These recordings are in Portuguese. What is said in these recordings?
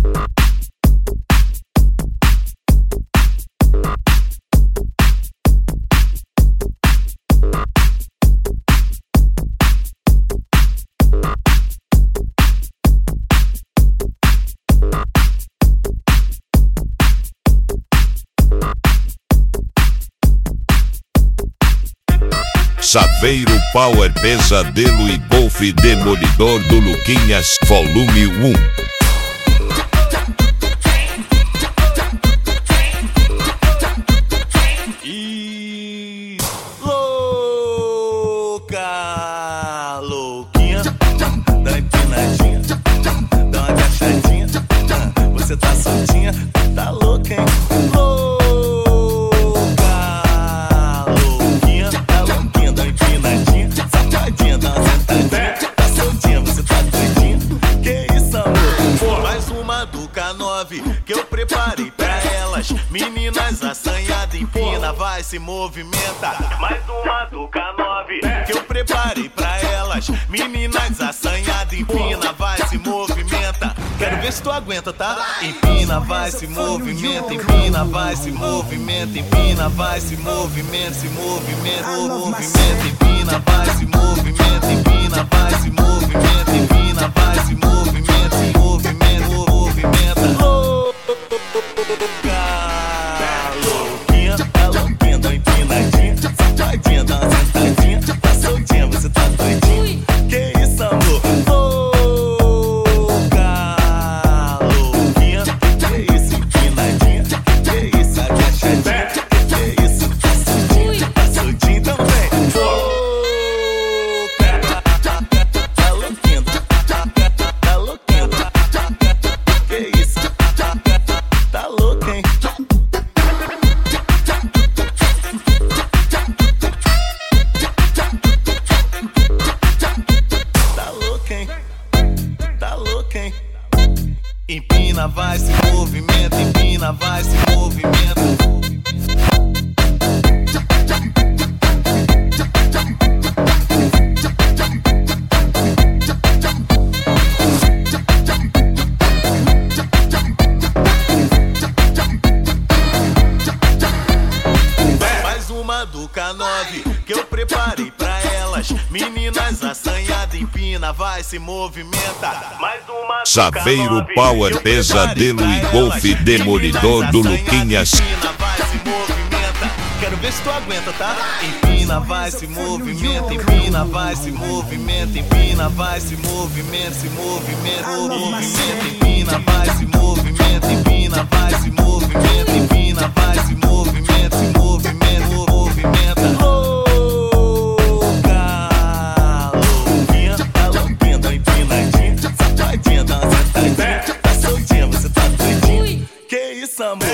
Saveiro Power Pesadelo e Golfe Demolidor do Luquinhas, volume 1. E louca, louquinha, dá uma empinadinha, dá uma agachadinha, você tá soltinha, tá louca, hein? Que eu preparei pra elas, meninas assanhadas, empina, vai, se movimenta. Mais uma do K9 que eu preparei pra elas, meninas assanhadas, empina, vai, se movimenta. Quero ver se tu aguenta, tá? Empina, vai, se movimenta, empina, vai, se movimenta, empina, vai, se movimenta, se movimenta, movimenta, empina, vai, se movimenta, empina, vai, se movimenta, empina, vai, se movimenta, se movimenta, movimenta. Louquinha, tá louquinha, dá uma empinadinha, safadinha, dá uma sentadinha, tá soltinha, você tá doidinha. Que isso, amor? Louca, louquinha, que isso, empinadinha, que isso, agachadinha, que isso, tá soltinha, então vem. Louca, tá louquinha, tá louquinha, que isso, tá louca, hein? Tá louca, hein? Empina, vai, se movimenta, empina, vai, se movimenta. Mais uma do K9 que eu preparei pra elas, meninas assanhadas, empina, vai, se movimenta. Mais uma do Saveiro K9 Power Pesadelo e Golfe Demolidor do Luquinhas. Empina, vai, se movimenta. Quero ver se tu aguenta, tá? Empina, vai, se movimenta, empina, vai, se movimenta, empina, vai, se movimenta, se movimenta, movimenta, empina, vai, se movimenta, empina, vai, se movimenta, empina, vai, se movimenta, se movimenta, movimenta. Louca, louquinha, tá louquinha, dá uma empinadinha, safadinha, dá uma sentadinha, tá soltinha, você tá doidinha. Que isso, amor?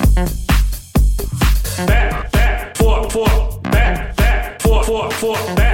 Back,